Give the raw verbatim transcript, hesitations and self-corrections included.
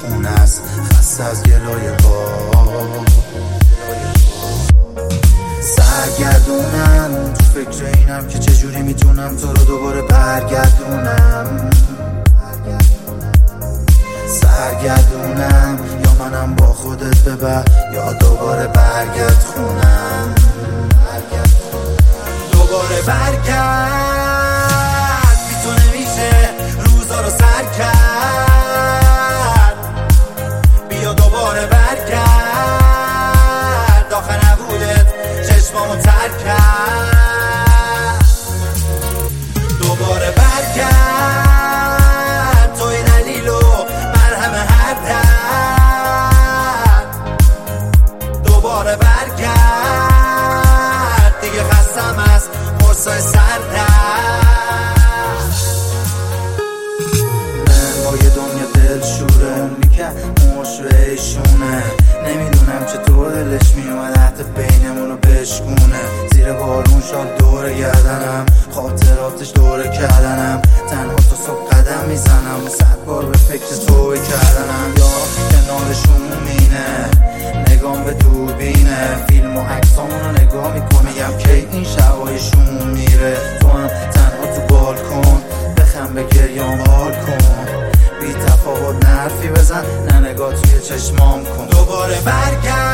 خونه است، خسته از گلای باد. سرگردونم تو فکر اینم که چجوری میتونم تو رو دوباره برگردونم. سرگردونم یا منم با خودت ببر یا دوباره برگرد خونم. دوباره برگرد بی تو نمیشه روزا رو سر کرد. بیا دوباره برگرد آخه نبودت چشمامو تر کرد. دوباره برگرد توی دلیل و مرهم هر درد. دوباره برگرد دیگه خستم از قرصای سردرد. نمای دنیا دل شوره میکرد مشوهشونه. نمیدونم چطور دلش میومد حتی بینمونو بشکونه. زیر بارون شاد دوره گردنم، خاطراتش دوره کردنم. تنها تا صبح قدم میزنم، صد بار به فکر توی کردنم. یا کنارشون مینه نگام به دوربینه، فیلم و عکسامونو نگاه میکنم میگم کی این شبایشون میره. تو هم تنها تو بالکن بخم به گریام حال کن. بی تفاوت نرفی بزن نه نگاه توی چشمام کن. دوباره برگرد